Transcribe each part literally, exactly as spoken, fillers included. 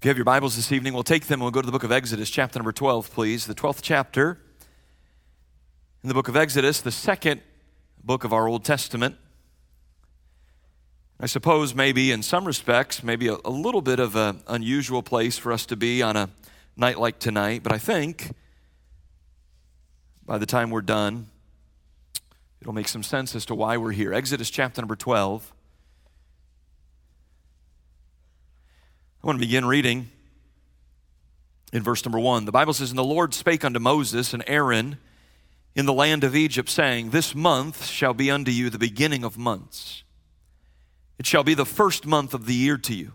If you have your Bibles this evening, we'll take them and we'll go to the book of Exodus, chapter number twelve, please. The twelfth chapter in the book of Exodus, the second book of our Old Testament. I suppose maybe in some respects, maybe a, a little bit of an unusual place for us to be on a night like tonight, but I think by the time we're done, it'll make some sense as to why we're here. Exodus chapter number twelve. I want to begin reading in verse number one. The Bible says, "And the Lord spake unto Moses and Aaron in the land of Egypt, saying, This month shall be unto you the beginning of months. It shall be the first month of the year to you.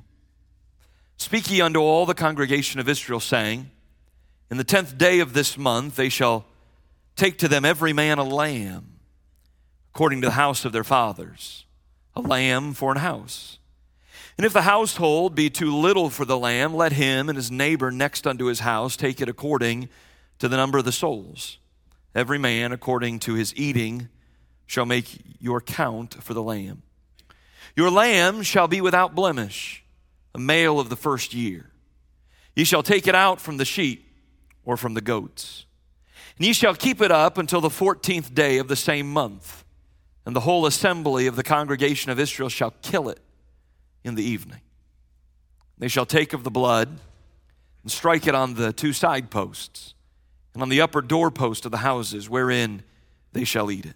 Speak ye unto all the congregation of Israel, saying, In the tenth day of this month they shall take to them every man a lamb, according to the house of their fathers, a lamb for an house. And if the household be too little for the lamb, let him and his neighbor next unto his house take it according to the number of the souls. Every man according to his eating shall make your count for the lamb. Your lamb shall be without blemish, a male of the first year. Ye shall take it out from the sheep or from the goats. And ye shall keep it up until the fourteenth day of the same month. And the whole assembly of the congregation of Israel shall kill it in the evening. They shall take of the blood and strike it on the two side posts and on the upper doorpost of the houses wherein they shall eat it.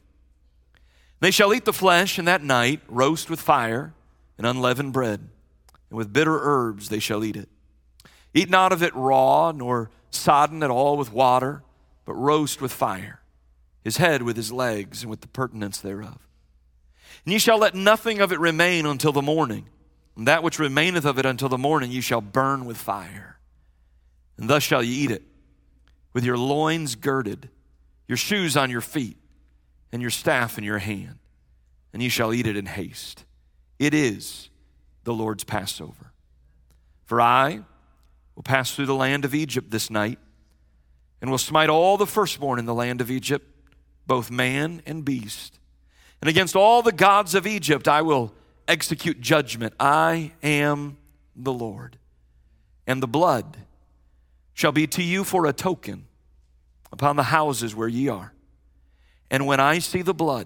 They shall eat the flesh in that night, roast with fire and unleavened bread, and with bitter herbs they shall eat it. Eat not of it raw, nor sodden at all with water, but roast with fire, his head with his legs and with the purtenance thereof. And ye shall let nothing of it remain until the morning. And that which remaineth of it until the morning ye shall burn with fire. And thus shall ye eat it, with your loins girded, your shoes on your feet, and your staff in your hand. And ye shall eat it in haste. It is the Lord's Passover. For I will pass through the land of Egypt this night, and will smite all the firstborn in the land of Egypt, both man and beast. And against all the gods of Egypt I will execute judgment. I am the Lord. And the blood shall be to you for a token upon the houses where ye are. And when I see the blood,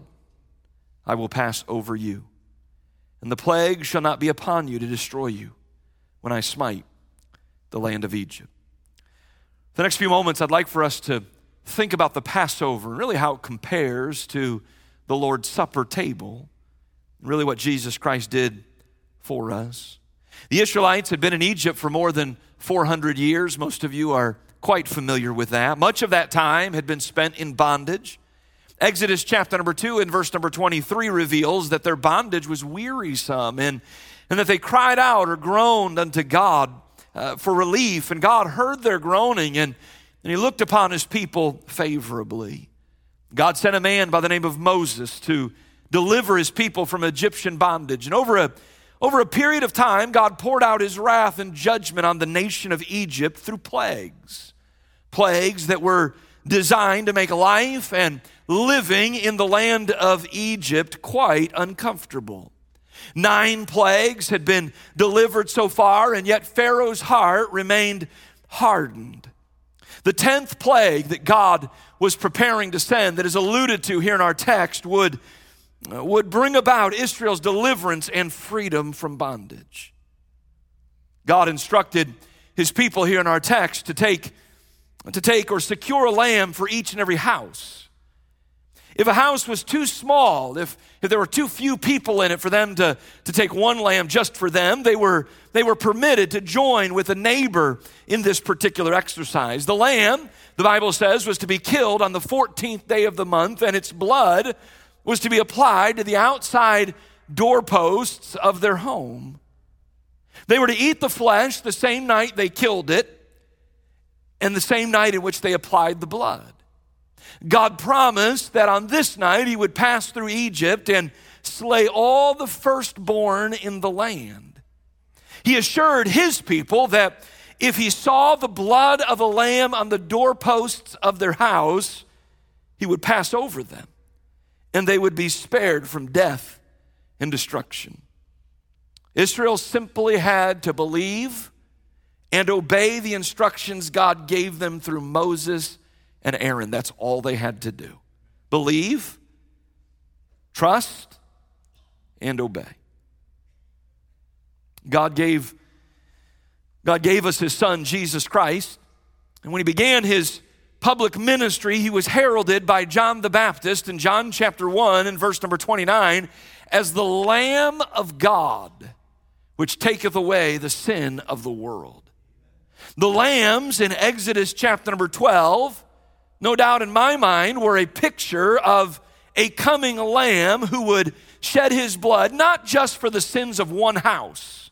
I will pass over you. And the plague shall not be upon you to destroy you when I smite the land of Egypt." The next few moments, I'd like for us to think about the Passover and really how it compares to the Lord's Supper table, really what Jesus Christ did for us. The Israelites had been in Egypt for more than four hundred years. Most of you are quite familiar with that. Much of that time had been spent in bondage. Exodus chapter number two and verse number twenty-three reveals that their bondage was wearisome and, and that they cried out or groaned unto God uh, for relief. And God heard their groaning and, and he looked upon his people favorably. God sent a man by the name of Moses to deliver his people from Egyptian bondage. And over a, over a period of time, God poured out his wrath and judgment on the nation of Egypt through plagues. Plagues that were designed to make life and living in the land of Egypt quite uncomfortable. Nine plagues had been delivered so far, and yet Pharaoh's heart remained hardened. The tenth plague that God was preparing to send, that is alluded to here in our text, would would bring about Israel's deliverance and freedom from bondage. God instructed his people here in our text to take, to take or secure a lamb for each and every house. If a house was too small, if, if there were too few people in it for them to, to take one lamb just for them, they were, they were permitted to join with a neighbor in this particular exercise. The lamb, the Bible says, was to be killed on the fourteenth day of the month, and its blood was to be applied to the outside doorposts of their home. They were to eat the flesh the same night they killed it and the same night in which they applied the blood. God promised that on this night he would pass through Egypt and slay all the firstborn in the land. He assured his people that if he saw the blood of a lamb on the doorposts of their house, he would pass over them, and they would be spared from death and destruction. Israel simply had to believe and obey the instructions God gave them through Moses and Aaron. That's all they had to do. Believe, trust, and obey. God gave, God gave us his son, Jesus Christ. And when he began his public ministry, he was heralded by John the Baptist in John chapter one and verse number twenty-nine as the Lamb of God, which taketh away the sin of the world. The lambs in Exodus chapter number twelve, no doubt in my mind, were a picture of a coming lamb who would shed his blood, not just for the sins of one house,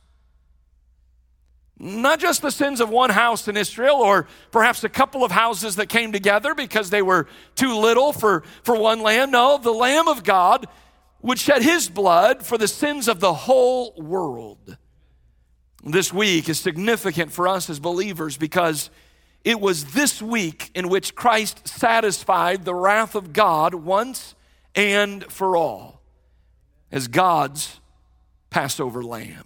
not just the sins of one house in Israel, or perhaps a couple of houses that came together because they were too little for, for one lamb. No, the Lamb of God would shed his blood for the sins of the whole world. This week is significant for us as believers because it was this week in which Christ satisfied the wrath of God once and for all as God's Passover lamb.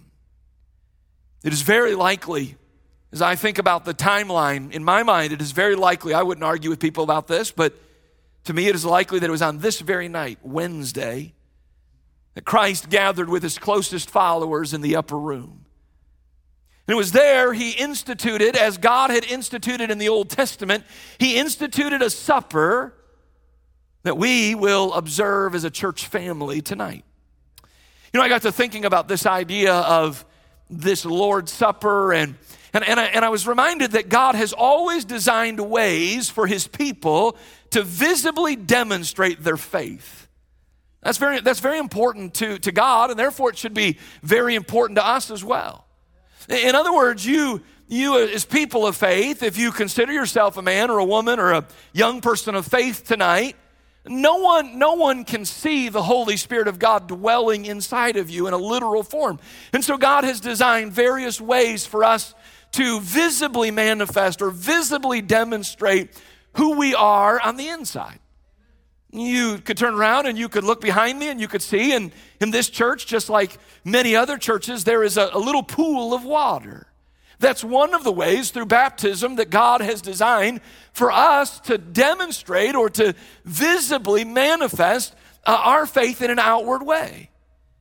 It is very likely, as I think about the timeline, in my mind, it is very likely, I wouldn't argue with people about this, but to me it is likely that it was on this very night, Wednesday, that Christ gathered with his closest followers in the upper room. And it was there he instituted, as God had instituted in the Old Testament, he instituted a supper that we will observe as a church family tonight. You know, I got to thinking about this idea of this Lord's Supper, and, and, and, I, and I was reminded that God has always designed ways for his people to visibly demonstrate their faith. That's very, that's very important to, to God, and therefore it should be very important to us as well. In other words, you, you as people of faith, if you consider yourself a man or a woman or a young person of faith tonight, no one, no one can see the Holy Spirit of God dwelling inside of you in a literal form. And so God has designed various ways for us to visibly manifest or visibly demonstrate who we are on the inside. You could turn around and you could look behind me and you could see, and in this church, just like many other churches, there is a, a little pool of water. That's one of the ways through baptism that God has designed for us to demonstrate or to visibly manifest uh, our faith in an outward way.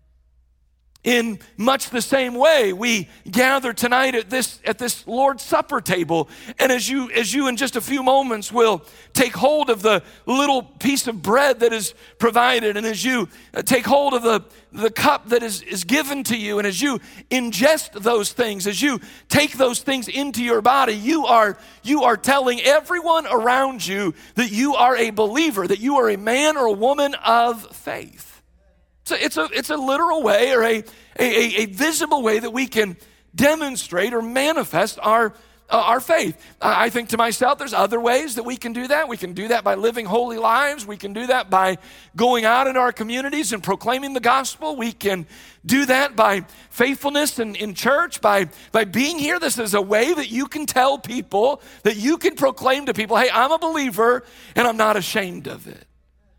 In much the same way, we gather tonight at this at this Lord's Supper table, and as you as you in just a few moments will take hold of the little piece of bread that is provided, and as you take hold of the, the cup that is, is given to you, and as you ingest those things, as you take those things into your body, you are you are telling everyone around you that you are a believer, that you are a man or a woman of faith. So it's a, it's a literal way or a, a, a visible way that we can demonstrate or manifest our, uh, our faith. I think to myself, there's other ways that we can do that. We can do that by living holy lives. We can do that by going out in our communities and proclaiming the gospel. We can do that by faithfulness in, in church, by, by being here. This is a way that you can tell people, that you can proclaim to people, hey, I'm a believer and I'm not ashamed of it.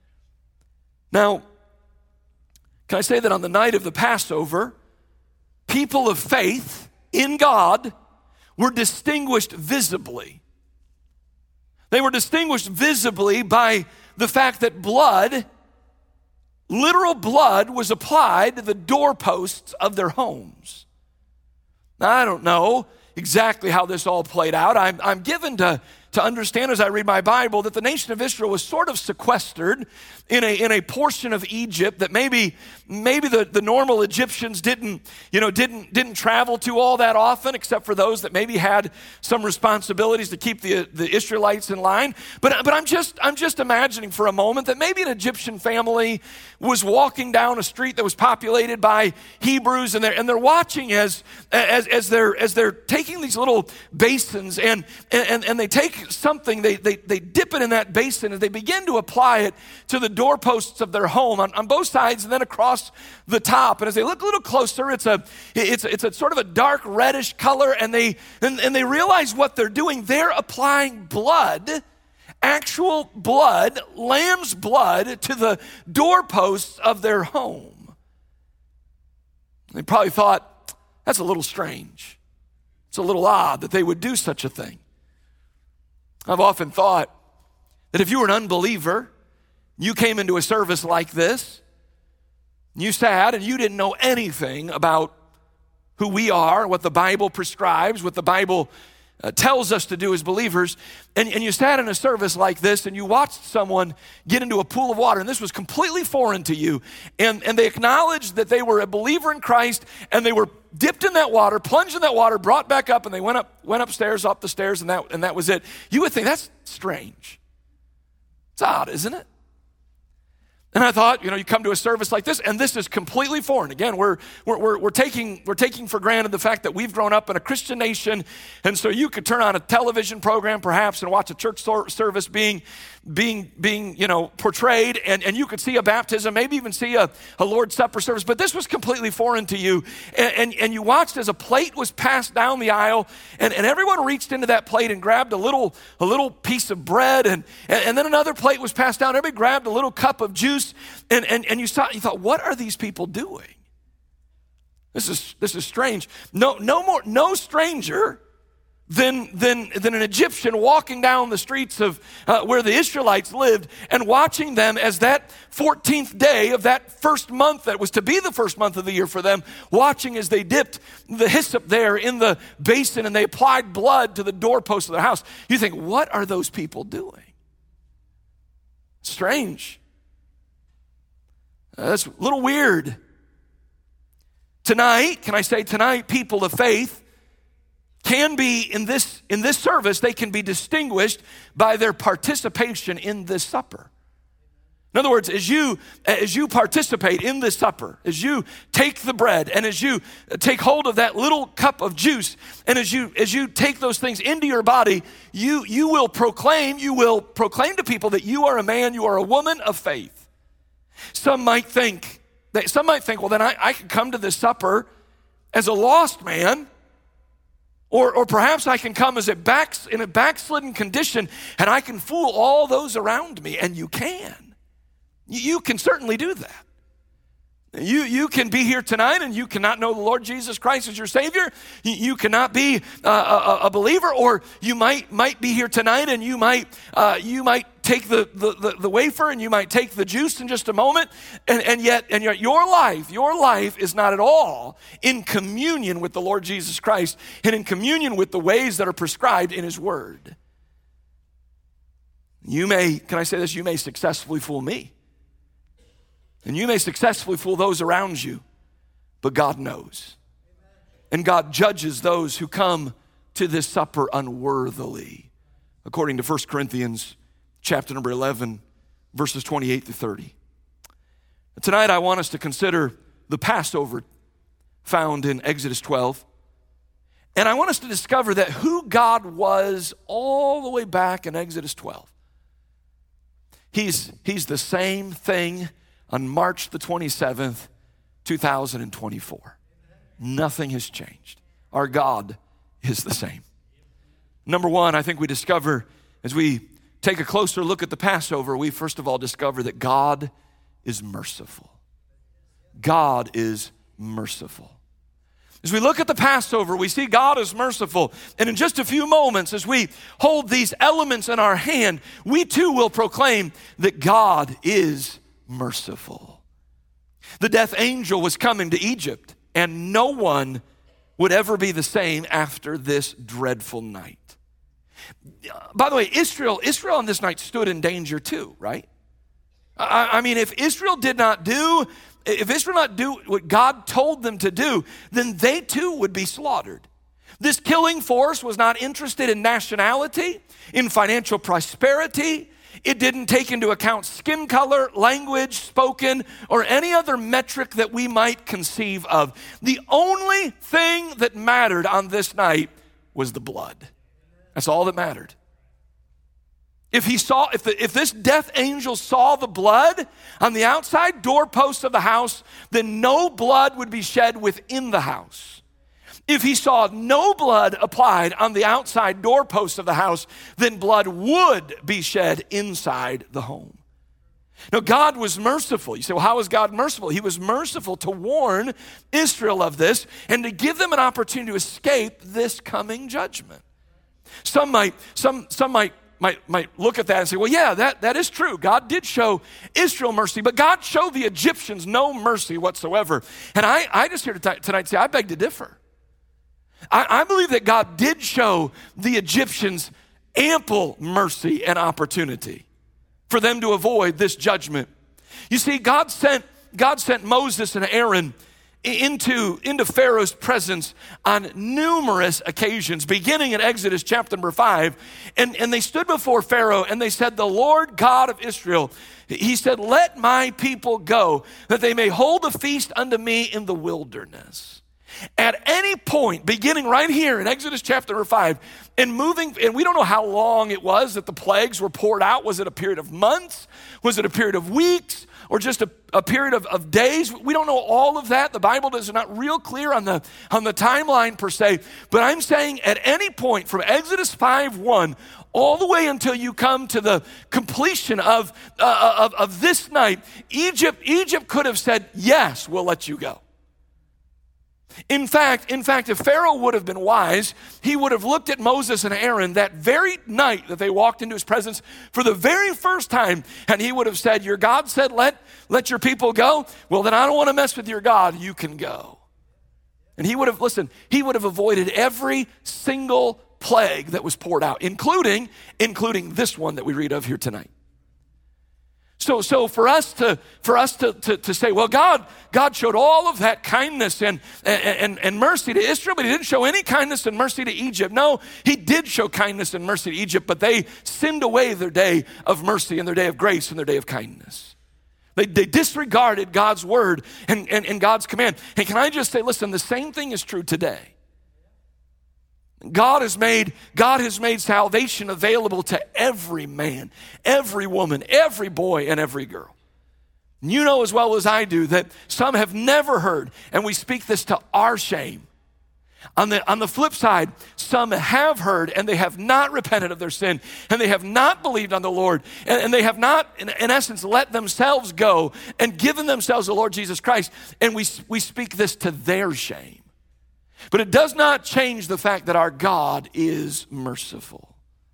Now, can I say that on the night of the Passover, people of faith in God were distinguished visibly. They were distinguished visibly by the fact that blood, literal blood, was applied to the doorposts of their homes. Now, I don't know exactly how this all played out. I'm, I'm given to to understand as I read my Bible that the nation of Israel was sort of sequestered in a, in a portion of Egypt that maybe, maybe the, the normal Egyptians didn't, you know, didn't, didn't travel to all that often, except for those that maybe had some responsibilities to keep the, the Israelites in line. But, but I'm just, I'm just imagining for a moment that maybe an Egyptian family was walking down a street that was populated by Hebrews, and they're, and they're watching as, as, as they're, as they're taking these little basins and, and, and they take something, they, they, they dip it in that basin and they begin to apply it to the doorposts of their home on, on both sides and then across the top. And as they look a little closer, it's a, it's, it's a sort of a dark reddish color, and they, and, and they realize what they're doing. They're applying blood, actual blood, lamb's blood, to the doorposts of their home. They probably thought, that's a little strange. It's a little odd that they would do such a thing. I've often thought that if you were an unbeliever, you came into a service like this, you sat and you didn't know anything about who we are, what the Bible prescribes, what the Bible uh, tells us to do as believers, and, and you sat in a service like this and you watched someone get into a pool of water, and this was completely foreign to you, and, and they acknowledged that they were a believer in Christ, and they were dipped in that water, plunged in that water, brought back up, and they went up, went upstairs, up the stairs, and that, and that was it. You would think, that's strange. It's odd, isn't it? And I thought, you know, you come to a service like this, and this is completely foreign. Again, we're, we're, we're, we're, taking, we're taking for granted the fact that we've grown up in a Christian nation, and so you could turn on a television program perhaps and watch a church service being, being, being you know, portrayed, and, and you could see a baptism, maybe even see a, a Lord's Supper service, but this was completely foreign to you, and, and, and you watched as a plate was passed down the aisle, and, and everyone reached into that plate and grabbed a little, a little piece of bread, and, and, and then another plate was passed down, everybody grabbed a little cup of juice. And, and, and you, saw, you thought, what are these people doing? This is, this is strange. No, no more, no stranger than, than, than an Egyptian walking down the streets of uh, where the Israelites lived and watching them as that fourteenth day of that first month that was to be the first month of the year for them, watching as they dipped the hyssop there in the basin and they applied blood to the doorpost of their house. You think, what are those people doing? Strange. Uh, that's a little weird. Tonight, can I say tonight, people of faith can be in this, in this service, they can be distinguished by their participation in this supper. In other words, as you, as you participate in this supper, as you take the bread and as you take hold of that little cup of juice, and as you, as you take those things into your body, you, you will proclaim, you will proclaim to people that you are a man, you are a woman of faith. Some might think, that some might think, well, then I, I could come to this supper as a lost man, or, or perhaps I can come as a back, in a backslidden condition, and I can fool all those around me, and you can. You, you can certainly do that. You, you can be here tonight and you cannot know the Lord Jesus Christ as your Savior. You, you cannot be uh, a, a believer, or you might might be here tonight and you might uh, you might take the, the, the, the wafer and you might take the juice in just a moment, and, and yet and yet your life, your life is not at all in communion with the Lord Jesus Christ and in communion with the ways that are prescribed in His Word. You may, can I say this, you may successfully fool me. And you may successfully fool those around you, but God knows. And God judges those who come to this supper unworthily, according to First Corinthians chapter number eleven, verses twenty-eight to thirty. Tonight I want us to consider the Passover found in Exodus twelve. And I want us to discover that who God was all the way back in Exodus twelve. He's, he's the same thing on March the twenty-seventh, two thousand twenty-four. Nothing has changed. Our God is the same. Number one, I think we discover, as we take a closer look at the Passover, we first of all discover that God is merciful. God is merciful. As we look at the Passover, we see God is merciful. And in just a few moments, as we hold these elements in our hand, we too will proclaim that God is merciful. The death angel was coming to Egypt, and no one would ever be the same after this dreadful night. By the way, Israel, Israel on this night stood in danger too, right? I, I mean, if Israel did not do, if Israel not do what God told them to do, then they too would be slaughtered. This killing force was not interested in nationality, in financial prosperity. It didn't take into account skin color, language spoken, or any other metric that we might conceive of. The only thing that mattered on this night was the blood. That's all that mattered. If he saw, if, the, if this death angel saw the blood on the outside doorpost of the house, then no blood would be shed within the house. If he saw no blood applied on the outside doorpost of the house, then blood would be shed inside the home. No, God was merciful. You say, well, how was God merciful? He was merciful to warn Israel of this and to give them an opportunity to escape this coming judgment. Some might, some, some might, might, might look at that and say, well, yeah, that, that is true. God did show Israel mercy, but God showed the Egyptians no mercy whatsoever. And I, I just here tonight say, I beg to differ. I, I believe that God did show the Egyptians ample mercy and opportunity for them to avoid this judgment. You see, God sent, God sent Moses and Aaron into, into Pharaoh's presence on numerous occasions, beginning in Exodus chapter number five. And, and they stood before Pharaoh and they said, the Lord God of Israel, he said, let my people go, that they may hold a feast unto me in the wilderness. At any point, beginning right here in Exodus chapter number five, and moving, and we don't know how long it was that the plagues were poured out. Was it a period of months? Was it a period of weeks? Or just a, a period of, of days? We don't know all of that. The Bible is not real clear on the, on the timeline per se. But I'm saying at any point from Exodus five one all the way until you come to the completion of, uh, of, of this night, Egypt, Egypt could have said, yes, we'll let you go. In fact, in fact, if Pharaoh would have been wise, he would have looked at Moses and Aaron that very night that they walked into his presence for the very first time, and he would have said, your God said, let, let your people go? Well, then I don't want to mess with your God. You can go. And he would have, listen, he would have avoided every single plague that was poured out, including, including this one that we read of here tonight. So, so for us to for us to, to, to say, well, God, God showed all of that kindness and, and, and mercy to Israel, but he didn't show any kindness and mercy to Egypt. No, he did show kindness and mercy to Egypt, but they sinned away their day of mercy and their day of grace and their day of kindness. They, they disregarded God's word and, and, and God's command. And can I just say, listen, the same thing is true today. God has made, God has made salvation available to every man, every woman, every boy, and every girl. You know as well as I do that some have never heard, and we speak this to our shame. On the, on the flip side, some have heard and they have not repented of their sin, and they have not believed on the Lord, and, and they have not, in, in essence, let themselves go and given themselves to the Lord Jesus Christ, and we, we speak this to their shame. But it does not change the fact that our God is merciful.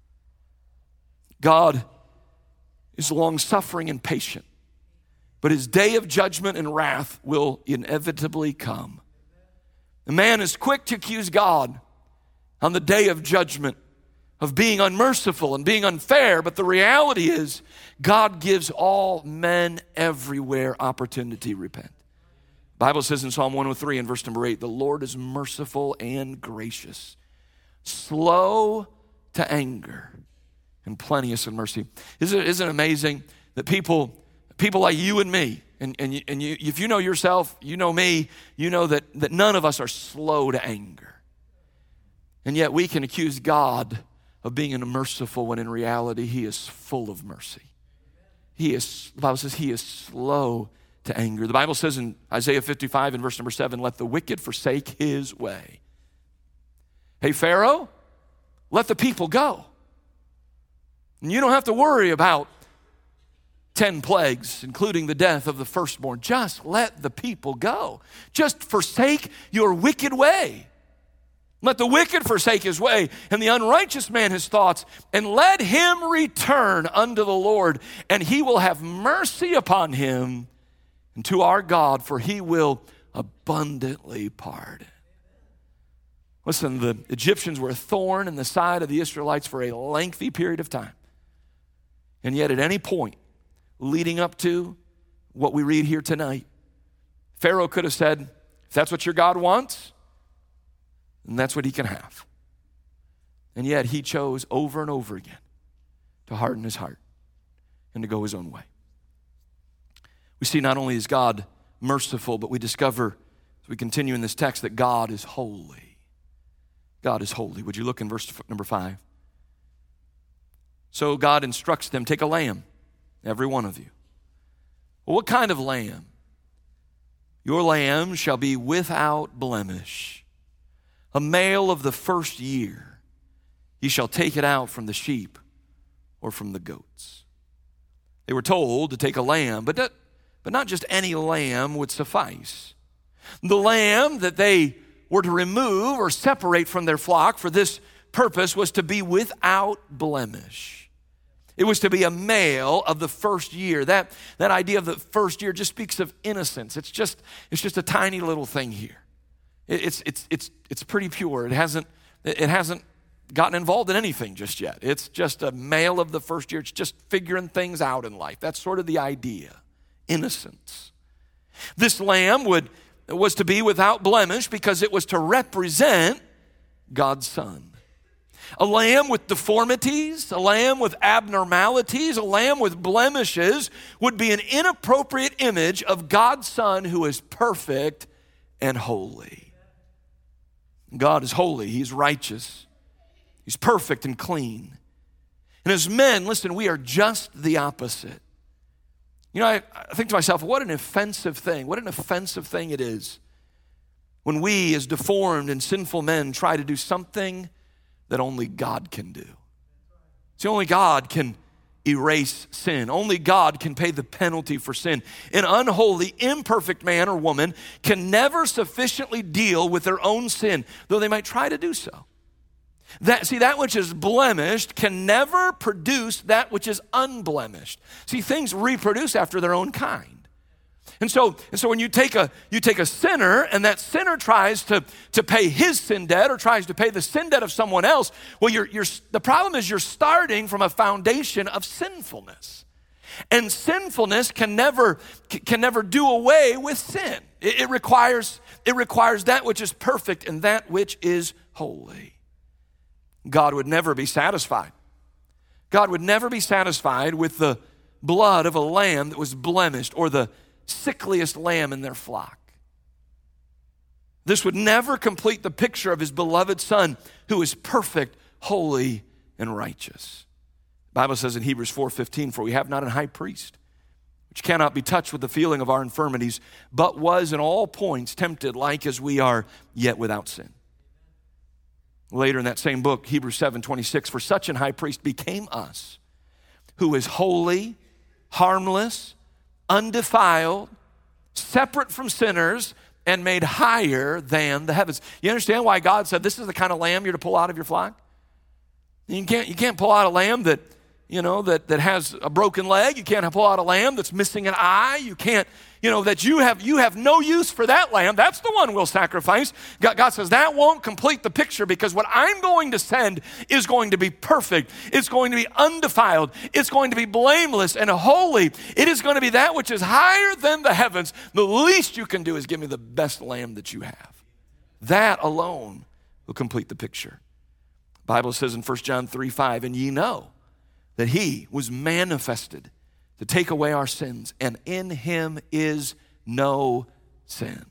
God is long-suffering and patient, but his day of judgment and wrath will inevitably come. The man is quick to accuse God on the day of judgment of being unmerciful and being unfair, but the reality is God gives all men everywhere opportunity to repent. The Bible says in Psalm one oh three and verse number eight, the Lord is merciful and gracious, slow to anger, and plenteous in mercy. Isn't it, isn't it amazing that people, people like you and me, and, and, you, and you, if you know yourself, you know me, you know that, that none of us are slow to anger. And yet we can accuse God of being unmerciful when in reality he is full of mercy. He is, the Bible says he is slow to anger. The Bible says in Isaiah fifty-five and verse number seven, let the wicked forsake his way. Hey, Pharaoh, let the people go. And you don't have to worry about ten plagues, including the death of the firstborn. Just let the people go. Just forsake your wicked way. Let the wicked forsake his way, and the unrighteous man his thoughts, and let him return unto the Lord, and he will have mercy upon him, and to our God, for he will abundantly pardon. Listen, the Egyptians were a thorn in the side of the Israelites for a lengthy period of time. And yet at any point leading up to what we read here tonight, Pharaoh could have said, if that's what your God wants, then that's what he can have. And yet he chose over and over again to harden his heart and to go his own way. We see not only is God merciful, but we discover as we continue in this text that God is holy. God is holy. Would you look in verse number five? So God instructs them, take a lamb, every one of you. Well, what kind of lamb? Your lamb shall be without blemish, a male of the first year. Ye shall take it out from the sheep or from the goats. They were told to take a lamb, but not, but not just any lamb would suffice. The lamb that they were to remove or separate from their flock for this purpose was to be without blemish. It was to be a male of the first year. That, that idea of the first year just speaks of innocence. It's just, it's just a tiny little thing here. It, it's, it's, it's, it's pretty pure. It hasn't, it hasn't gotten involved in anything just yet. It's just a male of the first year. It's just figuring things out in life. That's sort of the idea. Innocence. This lamb would, was to be without blemish because it was to represent God's Son. A lamb with deformities, a lamb with abnormalities, a lamb with blemishes would be an inappropriate image of God's Son who is perfect and holy. God is holy. He's righteous. He's perfect and clean. And as men, listen, we are just the opposite. You know, I, I think to myself, what an offensive thing. What an offensive thing it is when we as deformed and sinful men try to do something that only God can do. See, only God can erase sin. Only God can pay the penalty for sin. An unholy, imperfect man or woman can never sufficiently deal with their own sin, though they might try to do so. That, see, that which is blemished can never produce that which is unblemished. See, things reproduce after their own kind. And so, and so when you take a you take a sinner and that sinner tries to, to pay his sin debt or tries to pay the sin debt of someone else, well, you're, you're, the problem is you're starting from a foundation of sinfulness. And sinfulness can never, can never do away with sin. It, it, requires, it requires that which is perfect and that which is holy. God would never be satisfied. God would never be satisfied with the blood of a lamb that was blemished or the sickliest lamb in their flock. This would never complete the picture of his beloved Son who is perfect, holy, and righteous. The Bible says in Hebrews four fifteen, for we have not a high priest which cannot be touched with the feeling of our infirmities, but was in all points tempted like as we are, yet without sin. Later in that same book, Hebrews seven twenty-six, for such an high priest became us, who is holy, harmless, undefiled, separate from sinners, and made higher than the heavens. You understand why God said this is the kind of lamb you're to pull out of your flock? You can't, you can't pull out a lamb that, you know, that, that has a broken leg. You can't pull out a lamb that's missing an eye. You can't, you know, that you have you have no use for that lamb. That's the one we'll sacrifice. God, God says that won't complete the picture because what I'm going to send is going to be perfect. It's going to be undefiled. It's going to be blameless and holy. It is going to be that which is higher than the heavens. The least you can do is give me the best lamb that you have. That alone will complete the picture. The Bible says in First John three five, and ye know that he was manifested to take away our sins, and in him is no sin.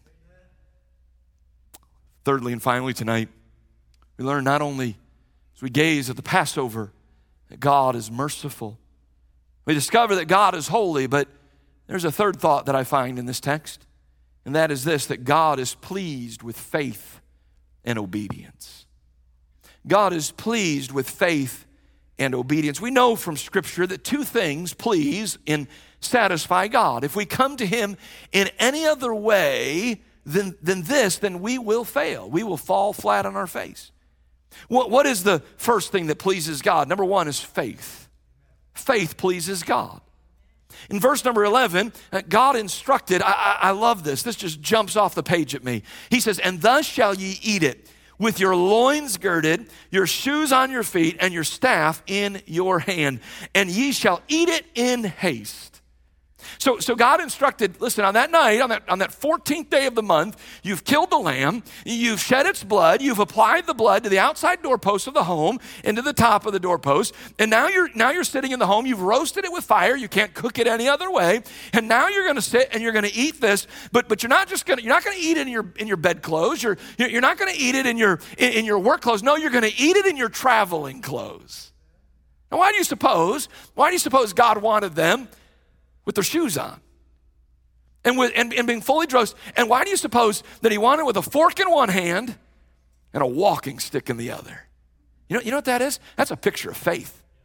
Thirdly and finally tonight, we learn not only as we gaze at the Passover that God is merciful, we discover that God is holy, but there's a third thought that I find in this text, and that is this, that God is pleased with faith and obedience. God is pleased with faith and obedience. We know from Scripture that two things please and satisfy God. If we come to him in any other way than, than this, then we will fail. We will fall flat on our face. What, what is the first thing that pleases God? Number one is faith. Faith pleases God. In verse number eleven, God instructed, I, I, I love this. This just jumps off the page at me. He says, and thus shall ye eat it, with your loins girded, your shoes on your feet, and your staff in your hand, and ye shall eat it in haste. So, so God instructed, listen, on that night, on that, on that fourteenth day of the month, you've killed the lamb, you've shed its blood, you've applied the blood to the outside doorpost of the home and to the top of the doorpost, and now you're, now you're sitting in the home, you've roasted it with fire, you can't cook it any other way, and now you're gonna sit and you're gonna eat this, but, but you're not just gonna, you're not gonna eat it in your, in your bedclothes, you're, you're not gonna eat it in your, in, in your work clothes, no, you're gonna eat it in your traveling clothes. Now why do you suppose, why do you suppose God wanted them with their shoes on and, with, and, and being fully dressed? And why do you suppose that he wanted with a fork in one hand and a walking stick in the other? You know, you know what that is? That's a picture of faith.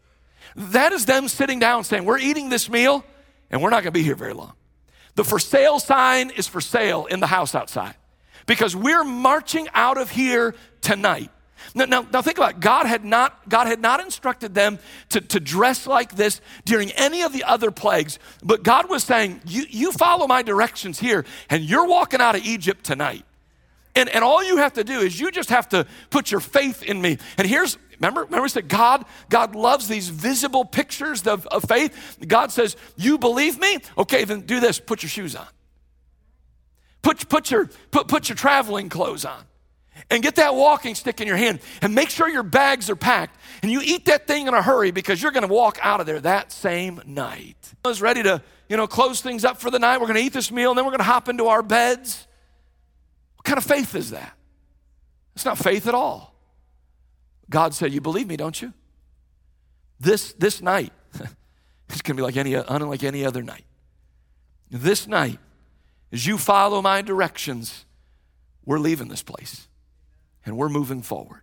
That is them sitting down saying, we're eating this meal and we're not gonna be here very long. The for sale sign is for sale in the house outside because we're marching out of here tonight. Now, now, now think about it. God had not, God had not instructed them to, to dress like this during any of the other plagues, but God was saying, you, you follow my directions here and you're walking out of Egypt tonight. And, and all you have to do is you just have to put your faith in me. And here's, remember, remember we said God, God loves these visible pictures of, of faith. God says, you believe me? Okay, then do this, put your shoes on. Put, put, your, put, put your traveling clothes on. And get that walking stick in your hand and make sure your bags are packed. And you eat that thing in a hurry because you're gonna walk out of there that same night. I was ready to, you know, close things up for the night. We're gonna eat this meal and then we're gonna hop into our beds. What kind of faith is that? It's not faith at all. God said, you believe me, don't you? This, this night, it's gonna be like any, unlike any other night. This night, as you follow my directions, we're leaving this place and we're moving forward.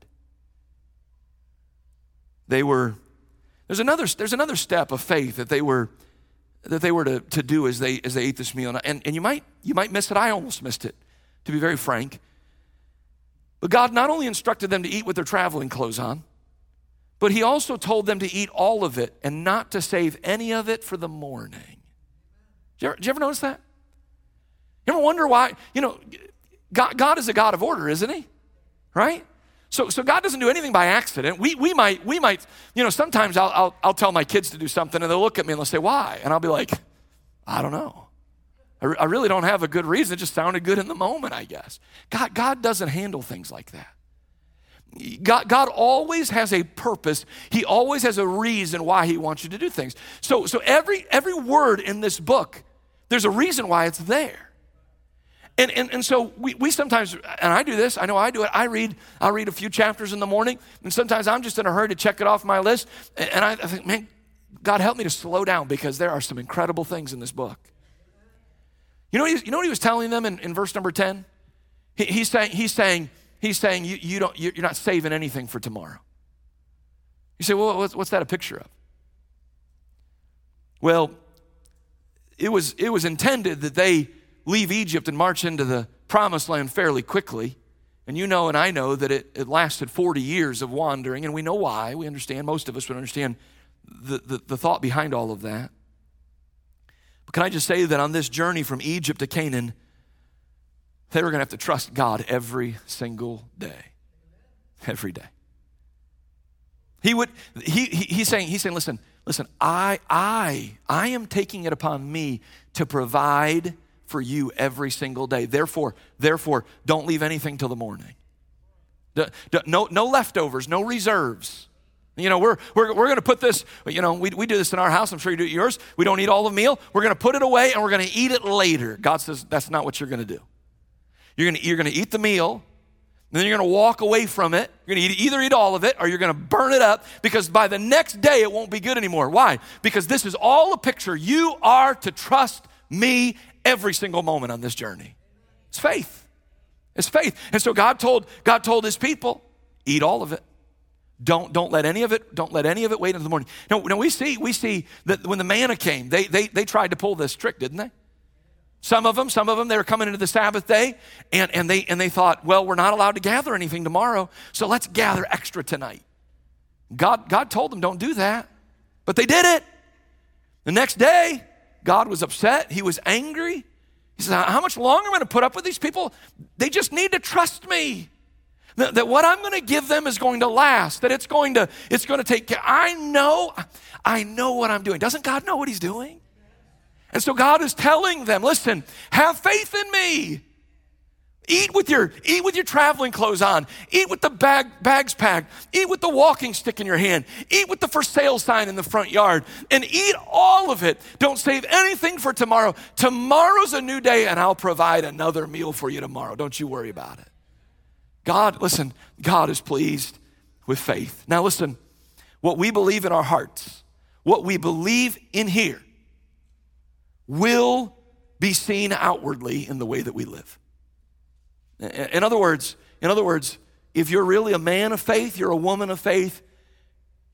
They were, there's another, there's another step of faith that they were, that they were to, to do as they, as they ate this meal. And, and you might, you might miss it. I almost missed it, to be very frank. But God not only instructed them to eat with their traveling clothes on, but he also told them to eat all of it and not to save any of it for the morning. Did you ever, did you ever notice that? You ever wonder why? You know, God, God is a God of order, isn't he? Right? So, so God doesn't do anything by accident. We, we might, we might, you know, sometimes I'll, I'll, I'll tell my kids to do something and they'll look at me and they'll say, why? And I'll be like, I don't know. I, re- I really don't have a good reason. It just sounded good in the moment, I guess. God, God doesn't handle things like that. God, God always has a purpose. He always has a reason why he wants you to do things. So, so every, every word in this book, there's a reason why it's there. And, and, and so we, we sometimes, and I do this, I know I do it, I read, I'll read a few chapters in the morning, and sometimes I'm just in a hurry to check it off my list, and, and I, I think, man, God help me to slow down because there are some incredible things in this book. You know what he, you know what he was telling them in, in verse number ten? He, he's saying, he's saying, he's saying you, you don't, you're not saving anything for tomorrow. You say, well, what's, what's that a picture of? Well, it was, it was intended that they leave Egypt and march into the promised land fairly quickly. And you know and I know that it, it lasted forty years of wandering, and we know why. We understand, most of us would understand the, the, the thought behind all of that. But can I just say that on this journey from Egypt to Canaan, they were gonna have to trust God every single day. Every day. He would, he, he he's saying, he's saying, listen, listen, I, I, I am taking it upon me to provide for you every single day. Therefore, therefore, don't leave anything till the morning. No, no leftovers, no reserves. You know, we're we're we're gonna put this, you know, we, we do this in our house, I'm sure you do it yours. We don't eat all the meal, we're gonna put it away and we're gonna eat it later. God says that's not what you're gonna do. You're gonna, you're gonna eat the meal, and then you're gonna walk away from it. You're gonna eat, either eat all of it or you're gonna burn it up because by the next day it won't be good anymore. Why? Because this is all a picture. You are to trust me every single moment on this journey. It's faith. It's faith. And so God told, God told his people, eat all of it. Don't, don't let any of it, don't let any of it wait until the morning. Now, now we see, we see that when the manna came, they, they, they tried to pull this trick, didn't they? Some of them, some of them, they were coming into the Sabbath day and, and they, and they thought, well, we're not allowed to gather anything tomorrow, so let's gather extra tonight. God, God told them, don't do that, but they did it. The next day, God was upset. He was angry. He said, how much longer am I going to put up with these people? They just need to trust me. That, that what I'm going to give them is going to last. That it's going to, it's going to take care. I know, I know what I'm doing. Doesn't God know what he's doing? And so God is telling them, listen, have faith in me. Eat with your, eat with your traveling clothes on. Eat with the bag, bags packed. Eat with the walking stick in your hand. Eat with the for sale sign in the front yard. And eat all of it. Don't save anything for tomorrow. Tomorrow's a new day and I'll provide another meal for you tomorrow. Don't you worry about it. God, listen, God is pleased with faith. Now listen, what we believe in our hearts, what we believe in here will be seen outwardly in the way that we live. In other words, in other words, if you're really a man of faith, you're a woman of faith,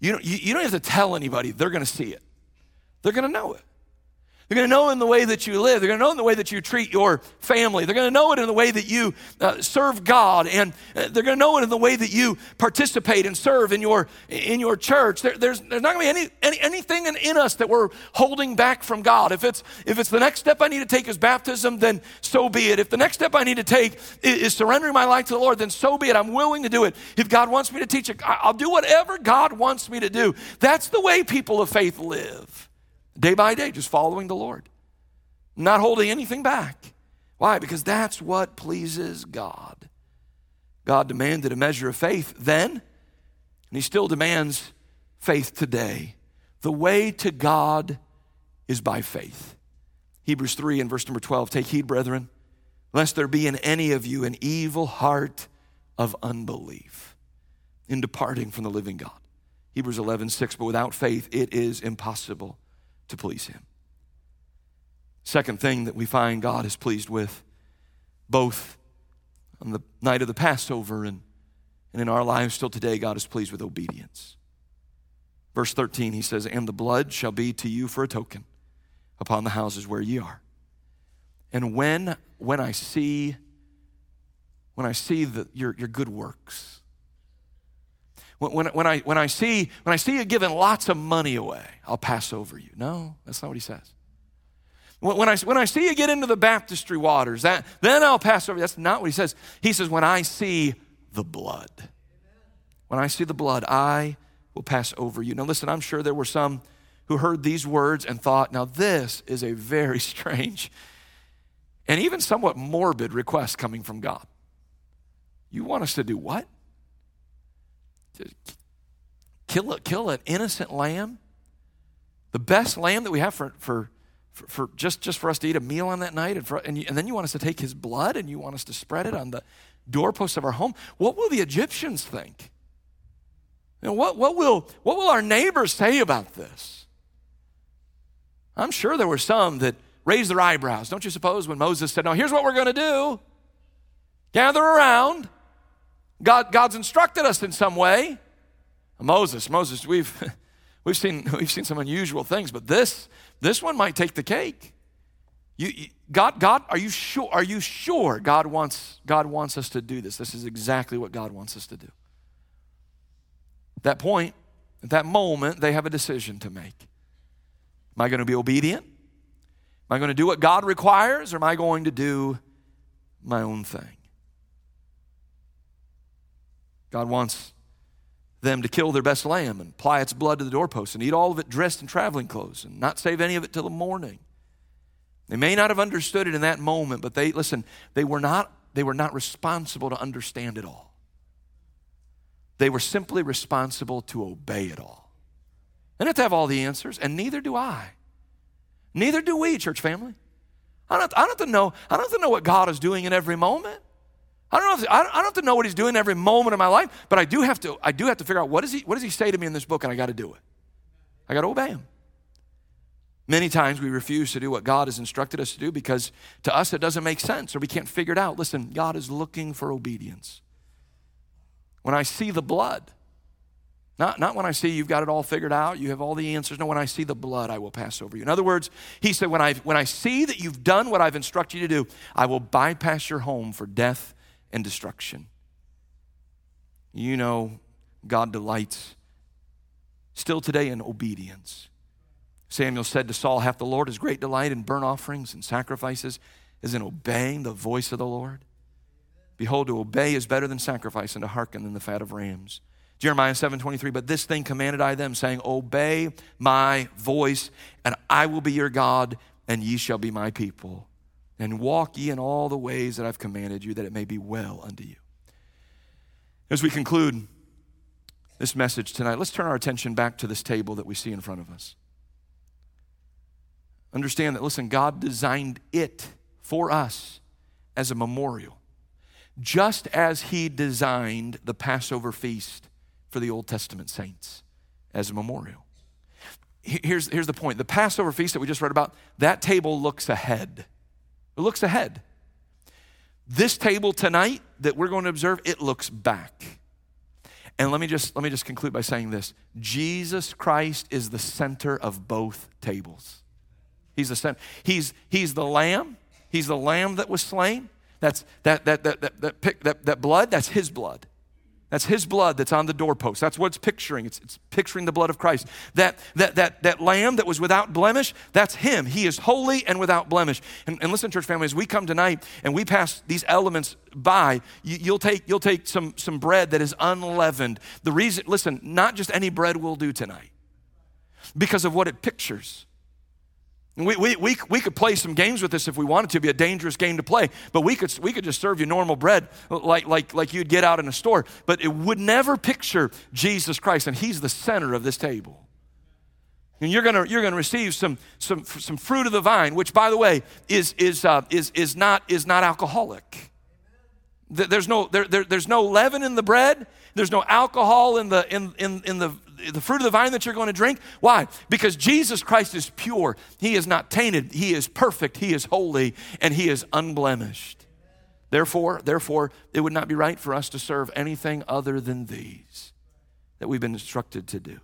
You don't, you, you don't have to tell anybody. They're going to see it. They're going to know it. They're going to know in the way that you live. They're going to know in the way that you treat your family. They're going to know it in the way that you uh, serve God. And uh, they're going to know it in the way that you participate and serve in your in your church. There, there's, there's not going to be any, any anything in, in us that we're holding back from God. If it's if it's the next step I need to take is baptism, then so be it. If the next step I need to take is, is surrendering my life to the Lord, then so be it. I'm willing to do it. If God wants me to teach it, I'll do whatever God wants me to do. That's the way people of faith live. Day by day, just following the Lord. Not holding anything back. Why? Because that's what pleases God. God demanded a measure of faith then, and he still demands faith today. The way to God is by faith. Hebrews three and verse number twelve, take heed, brethren, lest there be in any of you an evil heart of unbelief in departing from the living God. Hebrews eleven six, but without faith it is impossible to please him. Second thing that we find God is pleased with, both on the night of the Passover and, and in our lives still today, God is pleased with obedience. Verse thirteen, he says, and the blood shall be to you for a token upon the houses where ye are. And when when I see when I see the, your, your good works, When, when, when, I, when, I see, when I see you giving lots of money away, I'll pass over you. No, that's not what he says. When, when, I, when I see you get into the baptistry waters, that, then I'll pass over you. That's not what he says. He says, when I see the blood, when I see the blood, I will pass over you. Now listen, I'm sure there were some who heard these words and thought, now this is a very strange and even somewhat morbid request coming from God. You want us to do what? Kill, a, kill an innocent lamb, the best lamb that we have for, for, for, for just, just for us to eat a meal on that night, and, for, and, you, and then you want us to take his blood and you want us to spread it on the doorposts of our home. What will the Egyptians think? You know, what, what, will, what will our neighbors say about this? I'm sure there were some that raised their eyebrows. Don't you suppose when Moses said, no, here's what we're going to do. Gather around. God, God's instructed us in some way. Moses, Moses, we've we've seen we've seen some unusual things, but this this one might take the cake. You, you, God, God, are you sure? Are you sure God wants God wants us to do this? This is exactly what God wants us to do. At that point, at that moment, they have a decision to make. Am I going to be obedient? Am I going to do what God requires, or am I going to do my own thing? God wants them to kill their best lamb and apply its blood to the doorpost and eat all of it dressed in traveling clothes and not save any of it till the morning. They may not have understood it in that moment, but they, listen, they were not, they were not responsible to understand it all. They were simply responsible to obey it all. They didn't have to have all the answers, and neither do I. Neither do we, church family. I don't, I don't have to know, I don't have to know what God is doing in every moment. I don't know if, I don't have to know what he's doing every moment of my life, but I do have to, I do have to figure out what, is he, what does he say to me in this book, and I got to do it. I got to obey him. Many times we refuse to do what God has instructed us to do because to us it doesn't make sense or we can't figure it out. Listen, God is looking for obedience. When I see the blood, not, not when I see you've got it all figured out, you have all the answers. No, when I see the blood, I will pass over you. In other words, he said, when I, when I see that you've done what I've instructed you to do, I will bypass your home for death and destruction. You know, God delights still today in obedience. Samuel said to Saul, hath the Lord his great delight in burnt offerings and sacrifices is in obeying the voice of the Lord? Behold, to obey is better than sacrifice, and to hearken than the fat of rams. Jeremiah seven twenty-three, but this thing commanded I them, saying, obey my voice, and I will be your God, and ye shall be my people. And walk ye in all the ways that I've commanded you, that it may be well unto you. As we conclude this message tonight, let's turn our attention back to this table that we see in front of us. Understand that, listen, God designed it for us as a memorial, just as he designed the Passover feast for the Old Testament saints as a memorial. Here's, here's the point. The Passover feast that we just read about, that table looks ahead. It looks ahead. This table tonight that we're going to observe, it looks back. And let me just let me just conclude by saying this. Jesus Christ is the center of both tables. He's the center. He's he's the lamb. He's the lamb that was slain. That's that that that that that, that, that, that blood, that's his blood. That's his blood that's on the doorpost. That's what it's picturing. It's, it's picturing the blood of Christ. That, that, that, that lamb that was without blemish, that's him. He is holy and without blemish. And, and listen, church family, as we come tonight and we pass these elements by, you, you'll take, you'll take some, some bread that is unleavened. The reason, listen, not just any bread will do tonight because of what it pictures. We, we, we, we could play some games with this if we wanted to. It'd be a dangerous game to play. But we could, we could just serve you normal bread like, like, like you'd get out in a store. But it would never picture Jesus Christ, and he's the center of this table. And you're gonna, you're gonna receive some, some, some fruit of the vine, which, by the way, is, is, uh, is, is, not, is not alcoholic. There's no, there, there, there's no leaven in the bread. There's no alcohol in the, in, in, in the, the fruit of the vine that you're going to drink. Why? Because Jesus Christ is pure. He is not tainted. He is perfect. He is holy, and he is unblemished. Therefore, therefore, it would not be right for us to serve anything other than these that we've been instructed to do.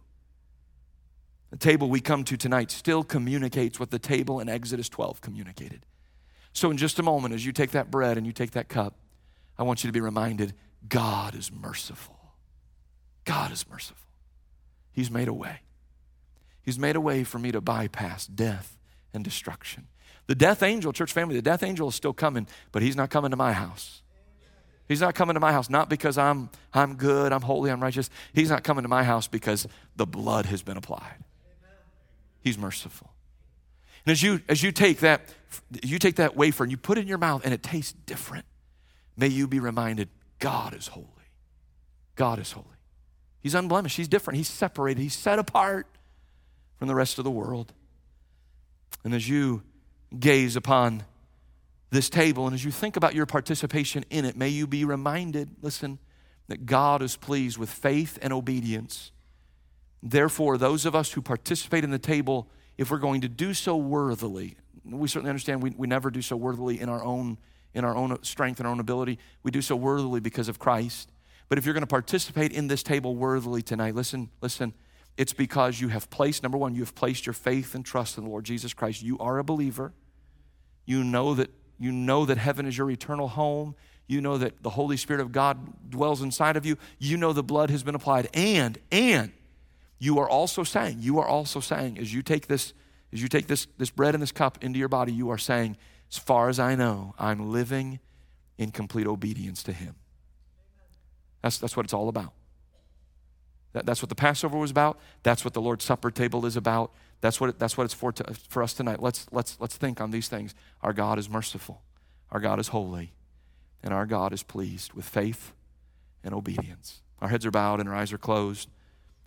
The table we come to tonight still communicates what the table in Exodus twelve communicated. So in just a moment, as you take that bread and you take that cup, I want you to be reminded, God is merciful. God is merciful. He's made a way. He's made a way for me to bypass death and destruction. The death angel, church family, the death angel is still coming, but he's not coming to my house. He's not coming to my house, not because I'm, I'm good, I'm holy, I'm righteous. He's not coming to my house because the blood has been applied. He's merciful. And as you, as you take that, you take that wafer and you put it in your mouth and it tastes different, may you be reminded, God is holy. God is holy. He's unblemished. He's different. He's separated. He's set apart from the rest of the world. And as you gaze upon this table and as you think about your participation in it, may you be reminded, listen, that God is pleased with faith and obedience. Therefore, those of us who participate in the table, if we're going to do so worthily, we certainly understand we, we never do so worthily in our own in our own strength and our own ability. We do so worthily because of Christ. But if you're going to participate in this table worthily tonight, listen, listen, it's because you have placed, number one, you have placed your faith and trust in the Lord Jesus Christ. You are a believer. You know that, you know that heaven is your eternal home. You know that the Holy Spirit of God dwells inside of you. You know the blood has been applied. And, and you are also saying, you are also saying, as you take this, as you take this, this bread and this cup into your body, you are saying, as far as I know, I'm living in complete obedience to him. That's, that's what it's all about. That, that's what the Passover was about. That's what the Lord's Supper table is about. That's what, it, that's what it's for, to, for us tonight. Let's, let's, let's think on these things. Our God is merciful. Our God is holy. And our God is pleased with faith and obedience. Our heads are bowed and our eyes are closed.